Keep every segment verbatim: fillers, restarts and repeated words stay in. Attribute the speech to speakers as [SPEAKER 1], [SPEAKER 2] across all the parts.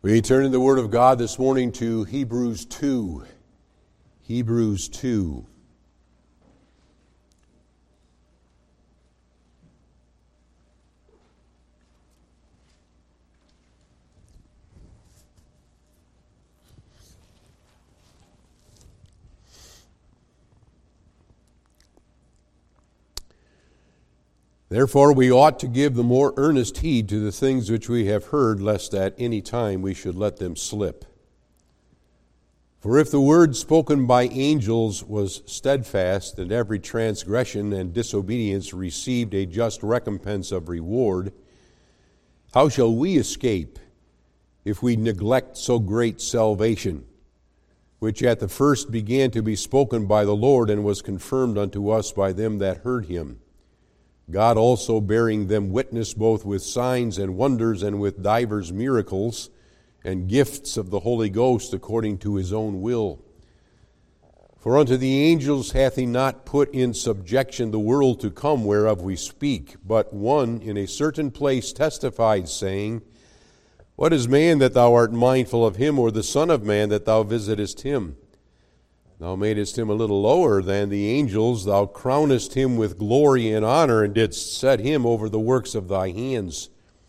[SPEAKER 1] We turn in the Word of God this morning to Hebrews two. Hebrews two. Therefore we ought to give the more earnest heed to the things which we have heard, lest at any time we should let them slip. For if the word spoken by angels was steadfast, and every transgression and disobedience received a just recompense of reward, how shall we escape if we neglect so great salvation, which at the first began to be spoken by the Lord, and was confirmed unto us by them that heard him? God also bearing them witness both with signs and wonders, and with divers miracles and gifts of the Holy Ghost according to his own will. For unto the angels hath he not put in subjection the world to come whereof we speak, but one in a certain place testified, saying, What is man that thou art mindful of him, or the Son of man that thou visitest him? Thou madest him a little lower than the angels. Thou crownest him with glory and honor, and didst set him over the works of thy hands.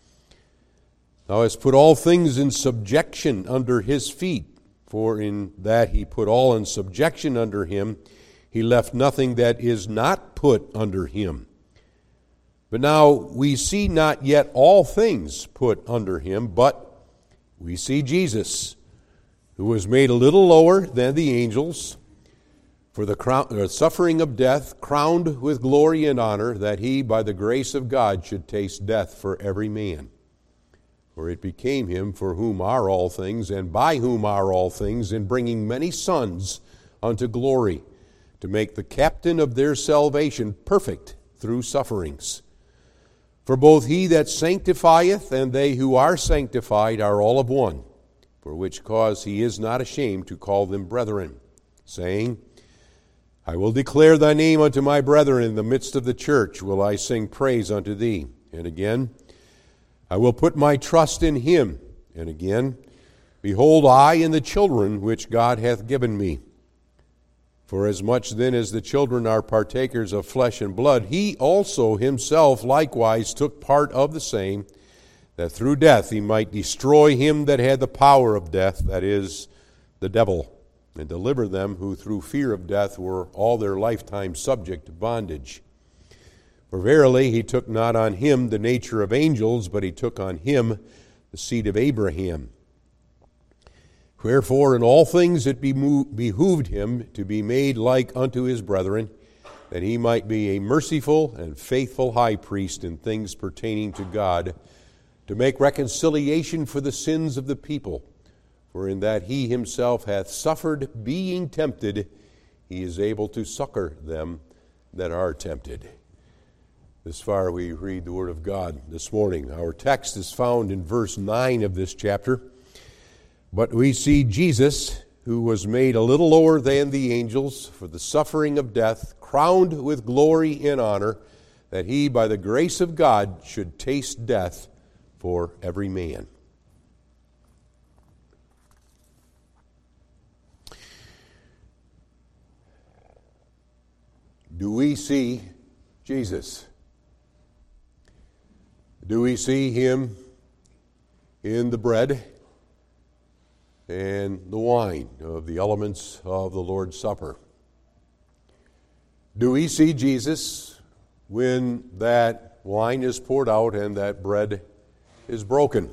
[SPEAKER 1] Thou hast put all things in subjection under his feet, for in that he put all in subjection under him, he left nothing that is not put under him. But now we see not yet all things put under him, but we see Jesus, who was made a little lower than the angels, for the crown, uh, suffering of death, crowned with glory and honor, that he, by the grace of God, should taste death for every man. For it became him, for whom are all things, and by whom are all things, in bringing many sons unto glory, to make the captain of their salvation perfect through sufferings. For both he that sanctifieth and they who are sanctified are all of one, for which cause he is not ashamed to call them brethren, saying, I will declare thy name unto my brethren. In the midst of the church will I sing praise unto thee. And again, I will put my trust in him. And again, behold, I and the children which God hath given me. For as much then as the children are partakers of flesh and blood, he also himself likewise took part of the same, that through death he might destroy him that had the power of death, that is, the devil, and deliver them who through fear of death were all their lifetime subject to bondage. For verily he took not on him the nature of angels, but he took on him the seed of Abraham. Wherefore in all things it behooved him to be made like unto his brethren, that he might be a merciful and faithful high priest in things pertaining to God, to make reconciliation for the sins of the people. For in that he himself hath suffered, being tempted, he is able to succor them that are tempted. This far we read the Word of God this morning. Our text is found in verse nine of this chapter. But we see Jesus, who was made a little lower than the angels for the suffering of death, crowned with glory and honor, that he, by the grace of God, should taste death for every man. Do we see Jesus? Do we see him in the bread and the wine of the elements of the Lord's Supper? Do we see Jesus when that wine is poured out and that bread is broken?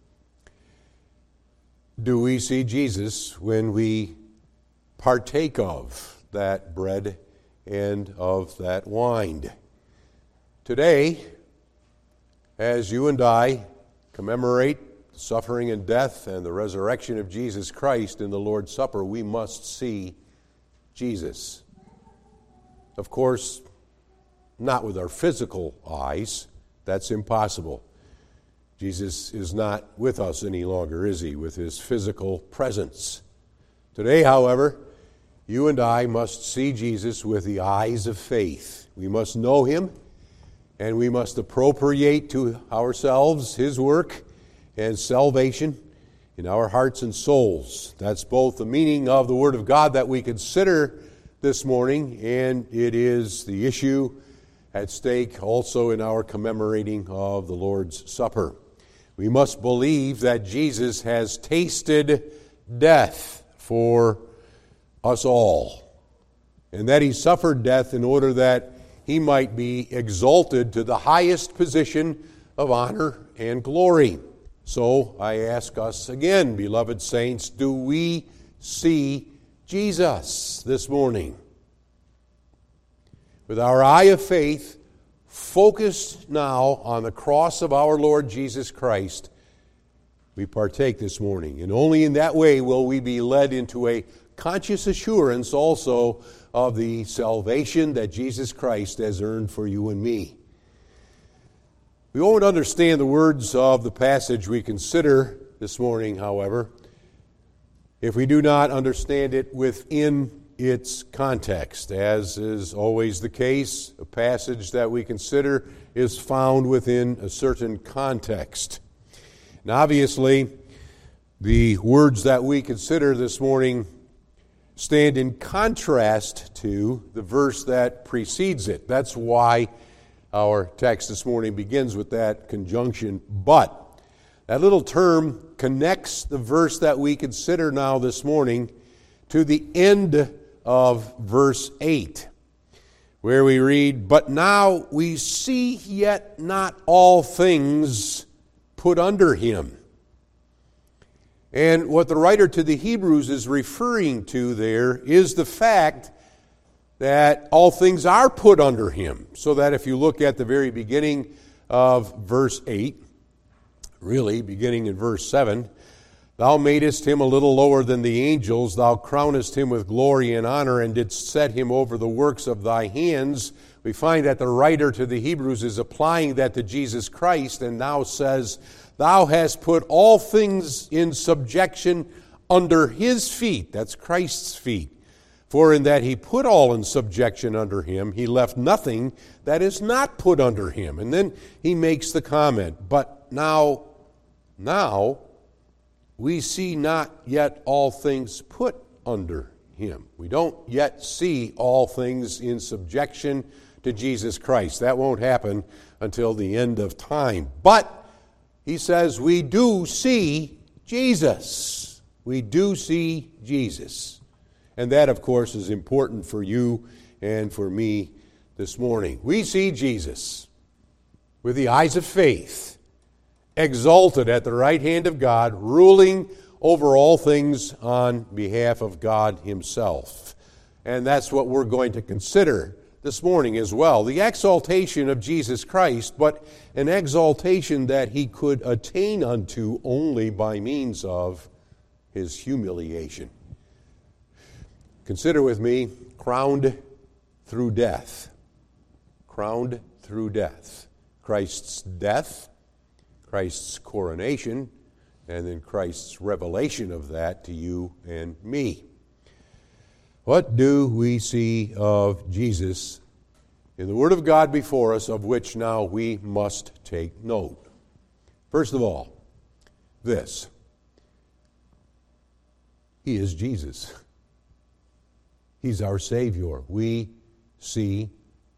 [SPEAKER 1] Do we see Jesus when we partake of that bread and of that wine? Today, as you and I commemorate the suffering and death and the resurrection of Jesus Christ in the Lord's Supper, we must see Jesus. Of course, not with our physical eyes. That's impossible. Jesus is not with us any longer, is he, with his physical presence? Today, however, you and I must see Jesus with the eyes of faith. We must know him, and we must appropriate to ourselves his work and salvation in our hearts and souls. That's both the meaning of the Word of God that we consider this morning, and it is the issue at stake also in our commemorating of the Lord's Supper. We must believe that Jesus has tasted death for us all, and that he suffered death in order that he might be exalted to the highest position of honor and glory. So I ask us again, beloved saints, do we see Jesus this morning? With our eye of faith focused now on the cross of our Lord Jesus Christ, we partake this morning. And only in that way will we be led into a conscious assurance also of the salvation that Jesus Christ has earned for you and me. We won't understand the words of the passage we consider this morning, however, if we do not understand it within its context. As is always the case, a passage that we consider is found within a certain context. And obviously, the words that we consider this morning stand in contrast to the verse that precedes it. That's why our text this morning begins with that conjunction, but. That little term connects the verse that we consider now this morning to the end of verse eight, where we read, "But now we see yet not all things put under him." And what the writer to the Hebrews is referring to there is the fact that all things are put under him. So that if you look at the very beginning of verse eight, really beginning in verse seven, "Thou madest him a little lower than the angels, thou crownest him with glory and honor, and didst set him over the works of thy hands." We find that the writer to the Hebrews is applying that to Jesus Christ, and now says, "Thou hast put all things in subjection under his feet." That's Christ's feet. "For in that he put all in subjection under him, he left nothing that is not put under him." And then he makes the comment, "But now, now we see not yet all things put under him." We don't yet see all things in subjection to Jesus Christ. That won't happen until the end of time. But he says we do see Jesus. We do see Jesus. And that, of course, is important for you and for me this morning. We see Jesus with the eyes of faith, exalted at the right hand of God, ruling over all things on behalf of God himself. And that's what we're going to consider this morning as well. The exaltation of Jesus Christ, but an exaltation that he could attain unto only by means of his humiliation. Consider with me, crowned through death. Crowned through death. Christ's death, Christ's coronation, and then Christ's revelation of that to you and me. What do we see of Jesus in the Word of God before us, of which now we must take note? First of all, this. He is Jesus. He's our Savior. We see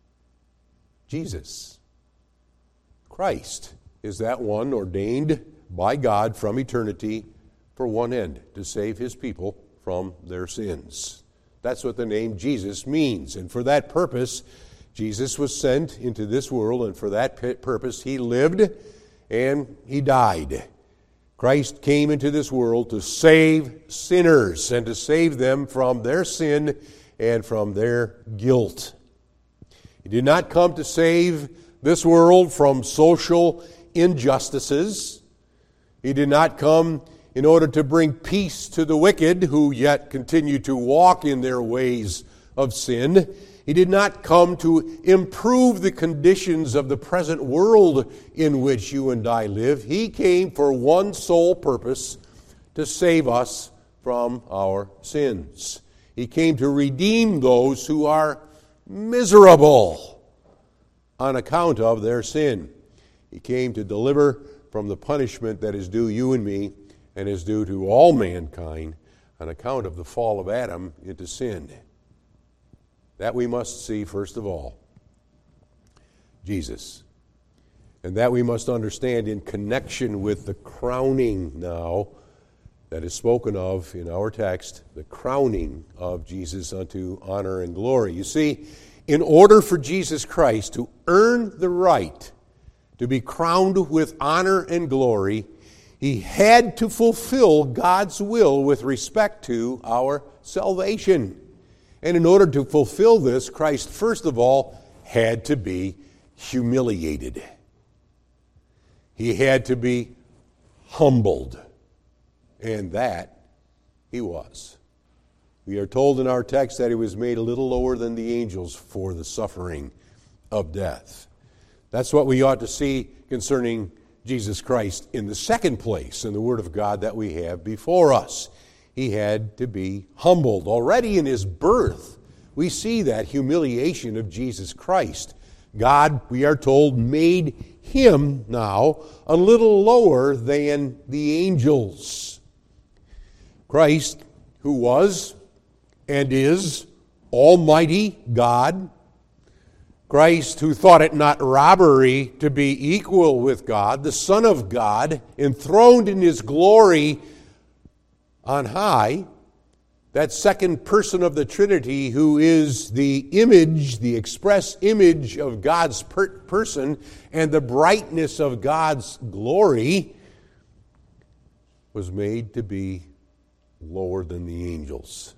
[SPEAKER 1] Jesus. Christ is that one ordained by God from eternity for one end, to save his people from their sins. That's what the name Jesus means. And for that purpose, Jesus was sent into this world, and for that purpose he lived and he died. Christ came into this world to save sinners and to save them from their sin and from their guilt. He did not come to save this world from social injustices. He did not come in order to bring peace to the wicked who yet continue to walk in their ways of sin. He did not come to improve the conditions of the present world in which you and I live. He came for one sole purpose, to save us from our sins. He came to redeem those who are miserable on account of their sin. He came to deliver from the punishment that is due you and me, and is due to all mankind on account of the fall of Adam into sin. That we must see first of all. Jesus. And that we must understand in connection with the crowning now that is spoken of in our text, the crowning of Jesus unto honor and glory. You see, in order for Jesus Christ to earn the right to be crowned with honor and glory, he had to fulfill God's will with respect to our salvation. And in order to fulfill this, Christ, first of all, had to be humiliated. He had to be humbled. And that he was. We are told in our text that he was made a little lower than the angels for the suffering of death. That's what we ought to see concerning Jesus Christ in the second place in the Word of God that we have before us. He had to be humbled. Already in his birth, we see that humiliation of Jesus Christ. God, we are told, made him now a little lower than the angels. Christ, who was and is Almighty God, Christ, who thought it not robbery to be equal with God, the Son of God, enthroned in his glory on high, that second person of the Trinity who is the image, the express image of God's per- person and the brightness of God's glory, was made to be lower than the angels.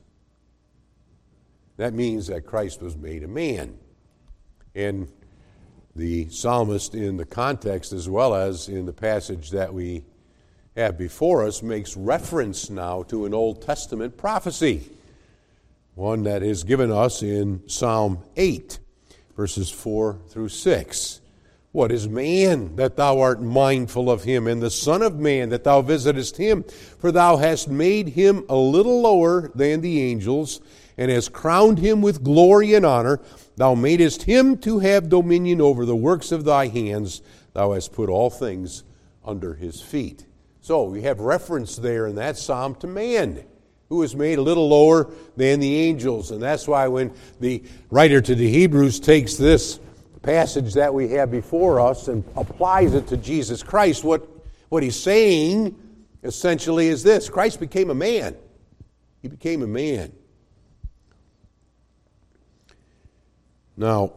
[SPEAKER 1] That means that Christ was made a man. And the psalmist, in the context as well as in the passage that we have before us, makes reference now to an Old Testament prophecy, one that is given us in Psalm eight, verses four through six. What is man that thou art mindful of him, and the Son of man that thou visitest him? For thou hast made him a little lower than the angels, and hast crowned him with glory and honor. Thou madest him to have dominion over the works of thy hands. Thou hast put all things under his feet. So we have reference there in that psalm to man, who was made a little lower than the angels. And that's why when the writer to the Hebrews takes this passage that we have before us and applies it to Jesus Christ, what, what he's saying essentially is this: Christ became a man. He became a man. Now,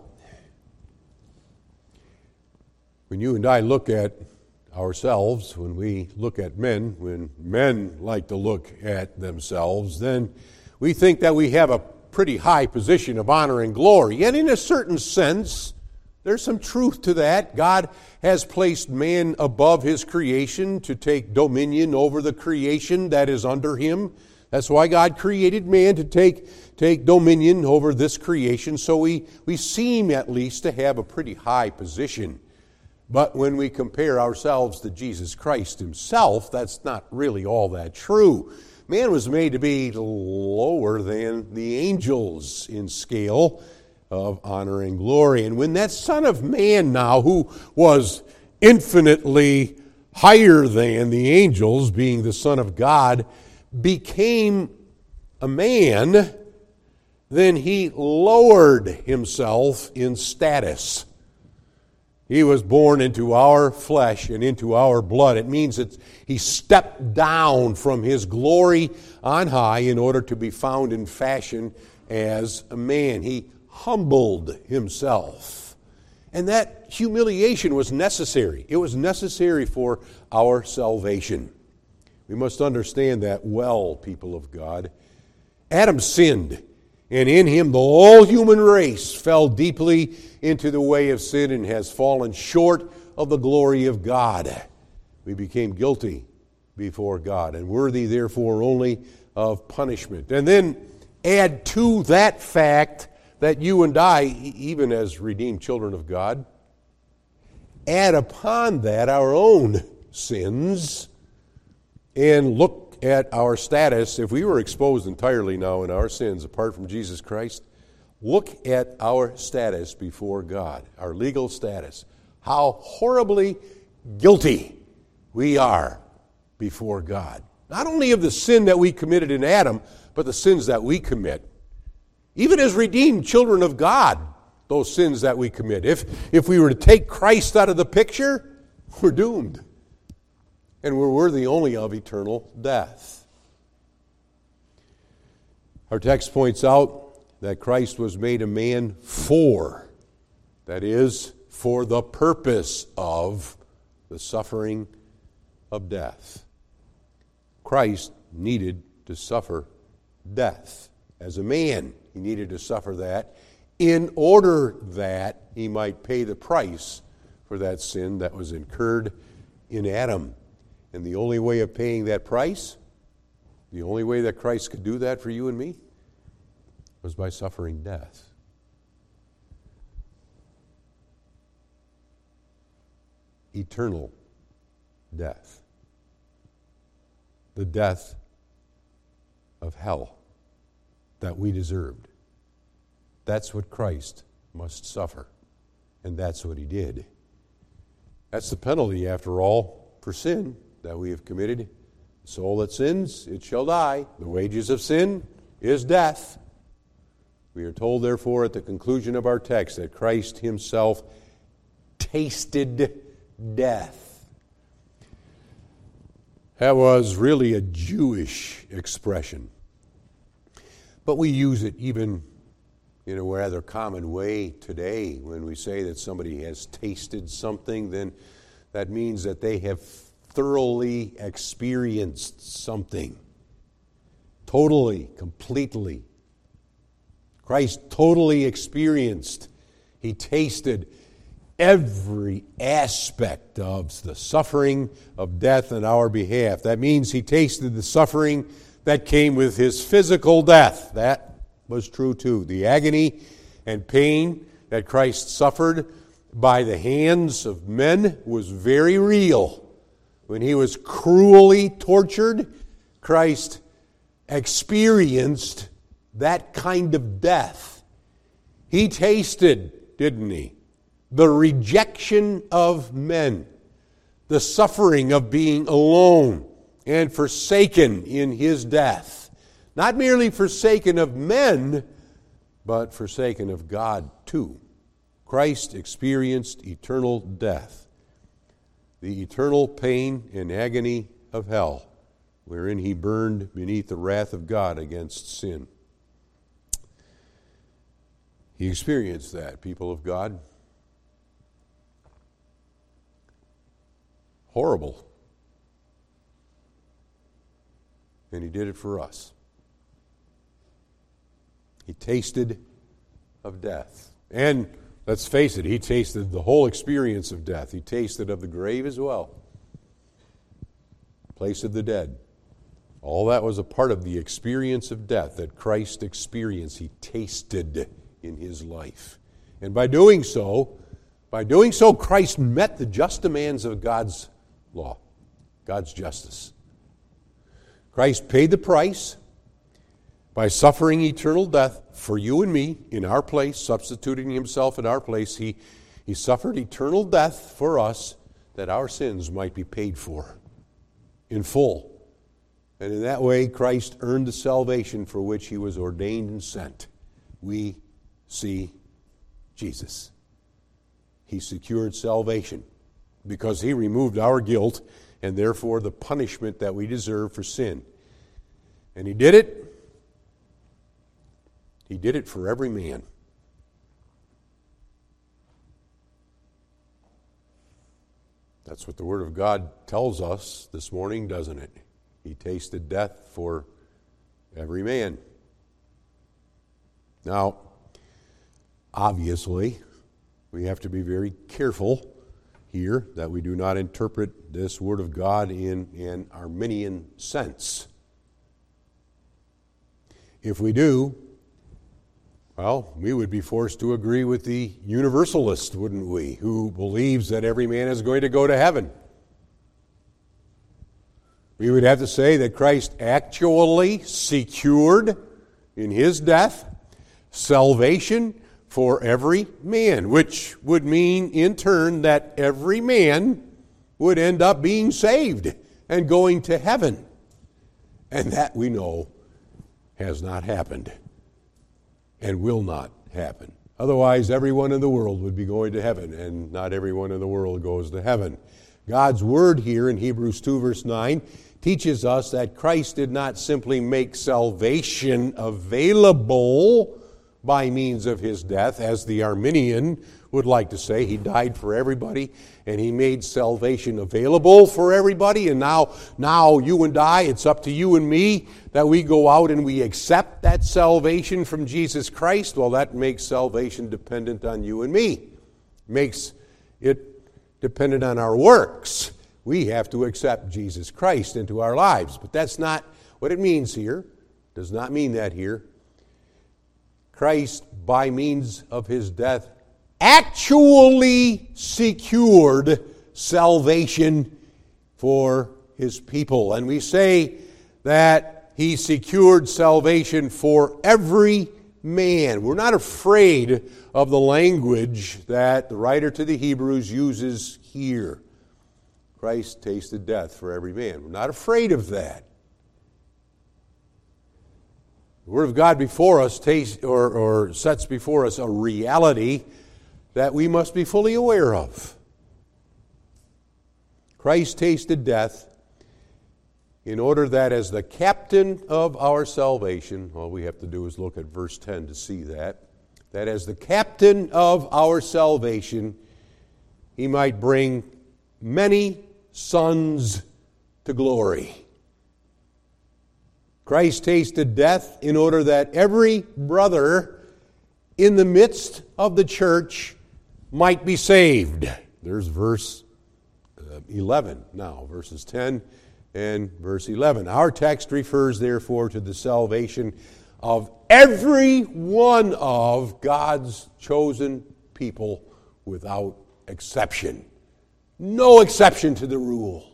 [SPEAKER 1] when you and I look at ourselves, when we look at men, when men like to look at themselves, then we think that we have a pretty high position of honor and glory. And in a certain sense, there's some truth to that. God has placed man above his creation to take dominion over the creation that is under him. That's why God created man, to take, take dominion over this creation. So we, we seem at least to have a pretty high position. But when we compare ourselves to Jesus Christ himself, that's not really all that true. Man was made to be lower than the angels in scale of honor and glory. And when that Son of Man now, who was infinitely higher than the angels, being the Son of God, became a man, then he lowered himself in status. He was born into our flesh and into our blood. It means that he stepped down from his glory on high in order to be found in fashion as a man. He humbled himself. And that humiliation was necessary. It was necessary for our salvation. We must understand that well, people of God. Adam sinned, and in him the whole human race fell deeply into the way of sin and has fallen short of the glory of God. We became guilty before God and worthy, therefore, only of punishment. And then add to that fact that you and I, even as redeemed children of God, add upon that our own sins and look at our status. If we were exposed entirely now in our sins apart from Jesus Christ, look at our status before God, our legal status. How horribly guilty we are before God. Not only of the sin that we committed in Adam, but the sins that we commit. Even as redeemed children of God, those sins that we commit. If, if we were to take Christ out of the picture, we're doomed. And we're worthy only of eternal death. Our text points out that Christ was made a man for, that is, for the purpose of the suffering of death. Christ needed to suffer death. As a man, he needed to suffer that in order that he might pay the price for that sin that was incurred in Adam. And the only way of paying that price, the only way that Christ could do that for you and me, was by suffering death. Eternal death. The death of hell that we deserved. That's what Christ must suffer. And that's what he did. That's the penalty, after all, for sin that we have committed. The soul that sins, it shall die. The wages of sin is death. We are told, therefore, at the conclusion of our text, that Christ himself tasted death. That was really a Jewish expression. But we use it even in a rather common way today. When we say that somebody has tasted something, then that means that they have thoroughly experienced something. Totally, completely. Christ totally experienced. He tasted every aspect of the suffering of death on our behalf. That means he tasted the suffering that came with his physical death. That was true too. The agony and pain that Christ suffered by the hands of men was very real. When he was cruelly tortured, Christ experienced that kind of death. He tasted, didn't he, the rejection of men, the suffering of being alone and forsaken in his death. Not merely forsaken of men, but forsaken of God too. Christ experienced eternal death, the eternal pain and agony of hell, wherein he burned beneath the wrath of God against sin. He experienced that, people of God. Horrible. And he did it for us. He tasted of death. And let's face it, he tasted the whole experience of death. He tasted of the grave as well. Place of the dead. All that was a part of the experience of death that Christ experienced. He tasted in his life. And by doing so, by doing so, Christ met the just demands of God's law, God's justice. Christ paid the price by suffering eternal death for you and me in our place, substituting himself in our place. He, he suffered eternal death for us that our sins might be paid for in full. And in that way, Christ earned the salvation for which he was ordained and sent. We see Jesus. He secured salvation because he removed our guilt and therefore the punishment that we deserve for sin. And he did it. He did it for every man. That's what the Word of God tells us this morning, doesn't it? He tasted death for every man. Now, obviously, we have to be very careful here that we do not interpret this Word of God in an Arminian sense. If we do, well, we would be forced to agree with the universalist, wouldn't we, who believes that every man is going to go to heaven. We would have to say that Christ actually secured in his death salvation for every man, which would mean in turn that every man would end up being saved and going to heaven. And that we know has not happened and will not happen. Otherwise, everyone in the world would be going to heaven, and not everyone in the world goes to heaven. God's word here in Hebrews two, verse nine, teaches us that Christ did not simply make salvation available by means of his death, as the Arminian would like to say. He died for everybody, and he made salvation available for everybody, and now, now you and I, it's up to you and me that we go out and we accept that salvation from Jesus Christ. Well, that makes salvation dependent on you and me. Makes it dependent on our works. We have to accept Jesus Christ into our lives. But that's not what it means here. Does not mean that here. Christ, by means of his death, actually secured salvation for his people. And we say that he secured salvation for every man. We're not afraid of the language that the writer to the Hebrews uses here. Christ tasted death for every man. We're not afraid of that. The Word of God before us taste, or, or sets before us a reality that we must be fully aware of. Christ tasted death in order that as the captain of our salvation, all we have to do is look at verse ten to see that, that as the captain of our salvation, he might bring many sons to glory. Christ tasted death in order that every brother in the midst of the church might be saved. There's verse eleven now, verses ten and verse eleven. Our text refers therefore to the salvation of every one of God's chosen people without exception. No exception to the rule.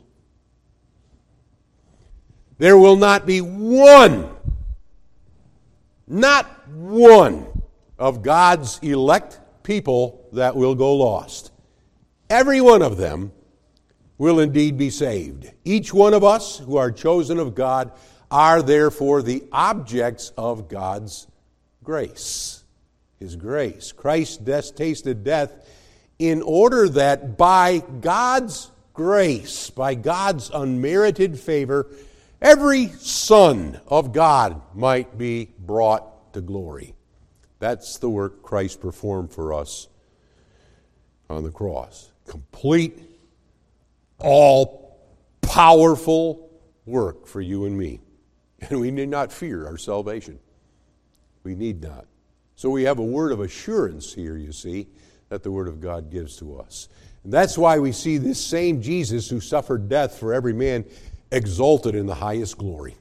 [SPEAKER 1] There will not be one, not one of God's elect people that will go lost. Every one of them will indeed be saved. Each one of us who are chosen of God are therefore the objects of God's grace, his grace. Christ tasted death in order that by God's grace, by God's unmerited favor, every son of God might be brought to glory. That's the work Christ performed for us on the cross. Complete, all-powerful work for you and me. And we need not fear our salvation. We need not. So we have a word of assurance here, you see, that the Word of God gives to us. And that's why we see this same Jesus who suffered death for every man exalted in the highest glory.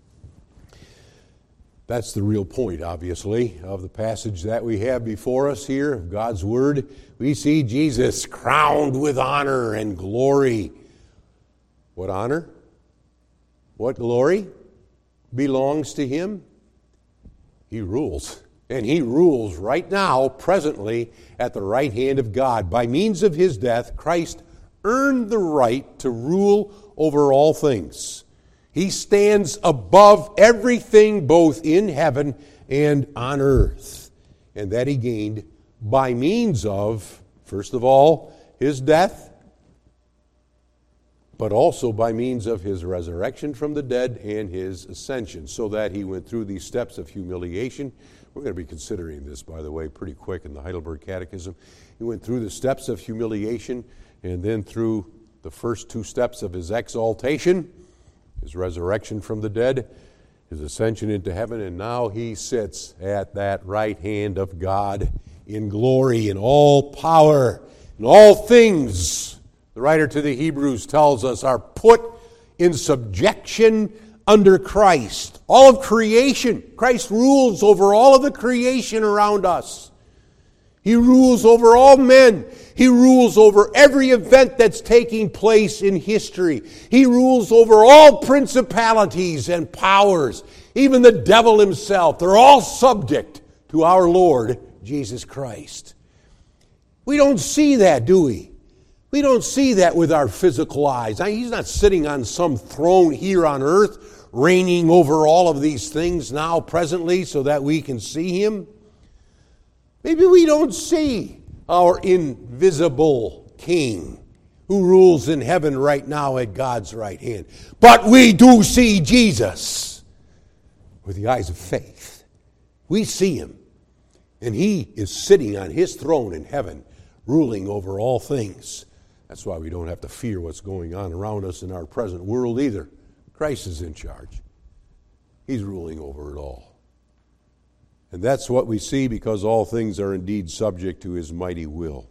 [SPEAKER 1] That's the real point, obviously, of the passage that we have before us here of God's Word. We see Jesus crowned with honor and glory. What honor? What glory belongs to him? He rules. And he rules right now, presently, at the right hand of God. By means of his death, Christ earned the right to rule over all things. He stands above everything, both in heaven and on earth. And that he gained by means of, first of all, his death, but also by means of his resurrection from the dead and his ascension, so that he went through these steps of humiliation. We're going to be considering this, by the way, pretty quick in the Heidelberg Catechism. He went through the steps of humiliation and then through the first two steps of his exaltation, his resurrection from the dead, his ascension into heaven, and now he sits at that right hand of God in glory, in all power, in all things. The writer to the Hebrews tells us are put in subjection under Christ. All of creation. Christ rules over all of the creation around us. He rules over all men. He rules over every event that's taking place in history. He rules over all principalities and powers. Even the devil himself. They're all subject to our Lord Jesus Christ. We don't see that, do we? We don't see that with our physical eyes. He's not sitting on some throne here on earth reigning over all of these things now presently so that we can see him? Maybe we don't see our invisible King who rules in heaven right now at God's right hand. But we do see Jesus with the eyes of faith. We see him. And he is sitting on his throne in heaven, ruling over all things. That's why we don't have to fear what's going on around us in our present world either. Christ is in charge. He's ruling over it all. And that's what we see because all things are indeed subject to his mighty will.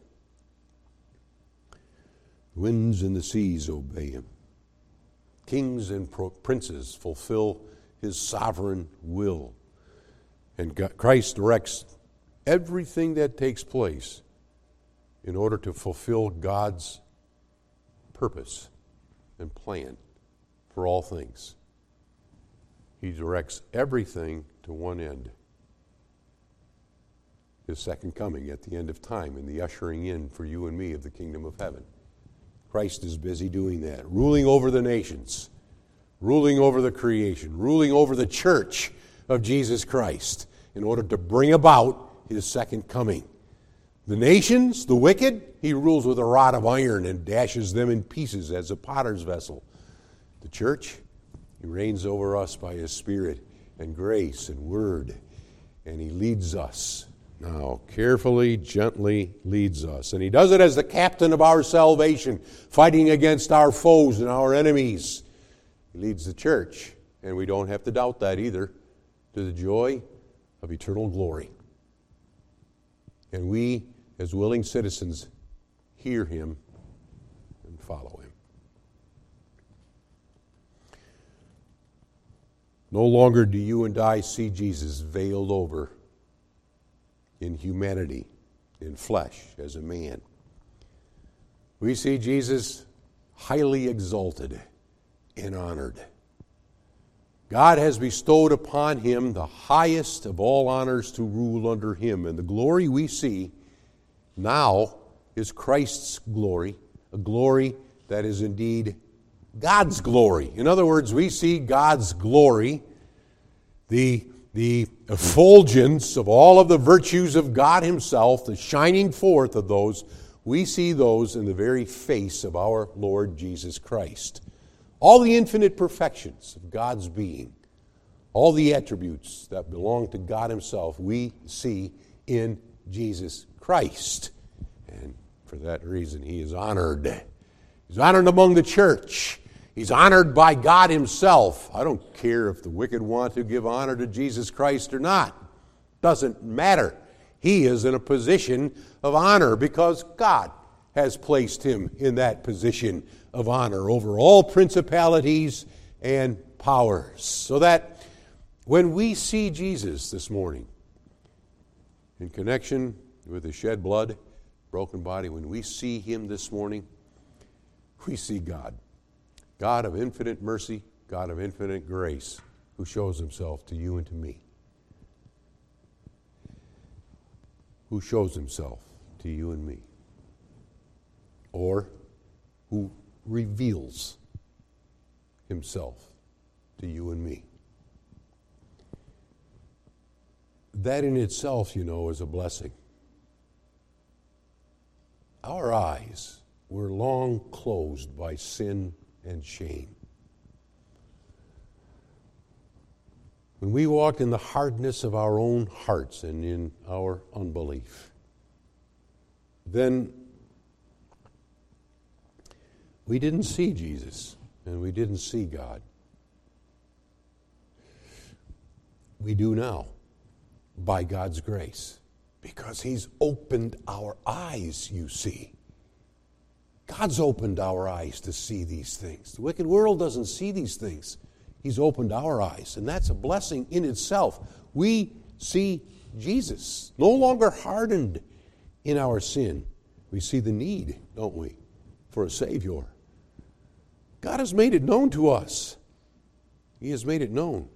[SPEAKER 1] The winds and the seas obey him. Kings and princes fulfill his sovereign will. And God, Christ directs everything that takes place in order to fulfill God's purpose and plan for all things. He directs everything to one end. His second coming at the end of time and the ushering in for you and me of the kingdom of heaven. Christ is busy doing that, ruling over the nations, ruling over the creation, ruling over the church of Jesus Christ in order to bring about his second coming. The nations, the wicked, he rules with a rod of iron and dashes them in pieces as a potter's vessel. The church, he reigns over us by his Spirit and grace and word, and he leads us. Now, carefully, gently leads us. And he does it as the captain of our salvation, fighting against our foes and our enemies. He leads the church, and we don't have to doubt that either, to the joy of eternal glory. And we, as willing citizens, hear him and follow him. No longer do you and I see Jesus veiled over in humanity, in flesh, as a man. We see Jesus highly exalted and honored. God has bestowed upon him the highest of all honors to rule under him. And the glory we see now is Christ's glory, a glory that is indeed God's glory. In other words, we see God's glory, the The effulgence of all of the virtues of God himself, the shining forth of those, we see those in the very face of our Lord Jesus Christ. All the infinite perfections of God's being, all the attributes that belong to God himself, we see in Jesus Christ. And for that reason, he is honored. He's honored among the church. He's honored by God himself. I don't care if the wicked want to give honor to Jesus Christ or not. Doesn't matter. He is in a position of honor because God has placed him in that position of honor over all principalities and powers. So that when we see Jesus this morning, in connection with the shed blood, broken body, when we see him this morning, we see God. God of infinite mercy, God of infinite grace, who shows himself to you and to me. Who shows himself to you and me. Or who reveals himself to you and me. That in itself, you know, is a blessing. Our eyes were long closed by sin and shame. When we walked in the hardness of our own hearts and in our unbelief, then we didn't see Jesus and we didn't see God. We do now by God's grace because he's opened our eyes, you see. God's opened our eyes to see these things. The wicked world doesn't see these things. He's opened our eyes, and that's a blessing in itself. We see Jesus, no longer hardened in our sin. We see the need, don't we, for a Savior. God has made it known to us. He has made it known.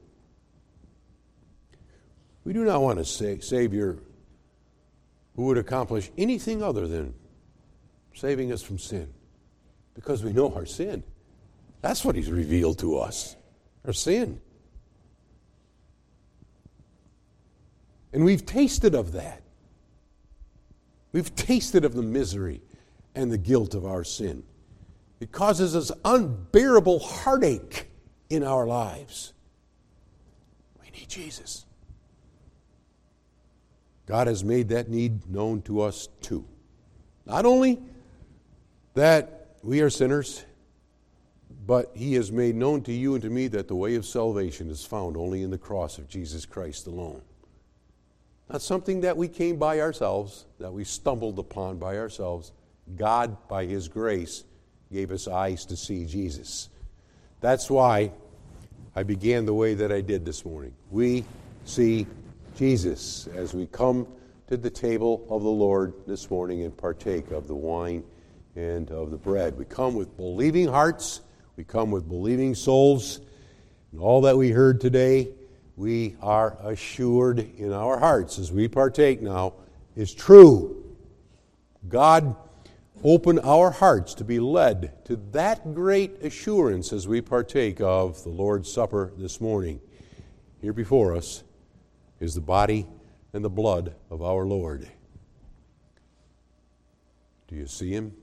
[SPEAKER 1] We do not want a Savior who would accomplish anything other than saving us from sin, because we know our sin. That's what he's revealed to us. Our sin. And we've tasted of that. We've tasted of the misery and the guilt of our sin. It causes us unbearable heartache in our lives. We need Jesus. God has made that need known to us too. Not only that we are sinners, but He has made known to you and to me that the way of salvation is found only in the cross of Jesus Christ alone. Not something that we came by ourselves, that we stumbled upon by ourselves. God, by His grace, gave us eyes to see Jesus. That's why I began the way that I did this morning. We see Jesus as we come to the table of the Lord this morning and partake of the wine and of the bread. We come with believing hearts. We come with believing souls. And all that we heard today, we are assured in our hearts as we partake now is true. God, open our hearts to be led to that great assurance as we partake of the Lord's Supper this morning. Here before us is the body and the blood of our Lord. Do you see Him?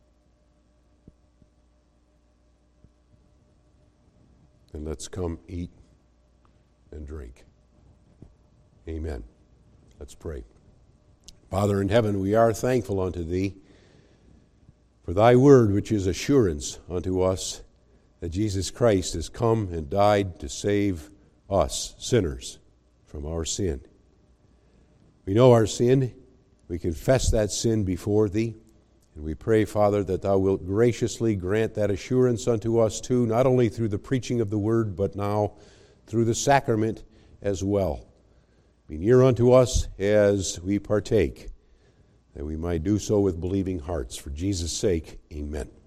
[SPEAKER 1] Then let's come eat and drink. Amen. Let's pray. Father in heaven, we are thankful unto Thee for Thy word, which is assurance unto us that Jesus Christ has come and died to save us, sinners, from our sin. We know our sin. We confess that sin before Thee. And we pray, Father, that Thou wilt graciously grant that assurance unto us too, not only through the preaching of the word, but now through the sacrament as well. Be near unto us as we partake, that we might do so with believing hearts. For Jesus' sake, amen.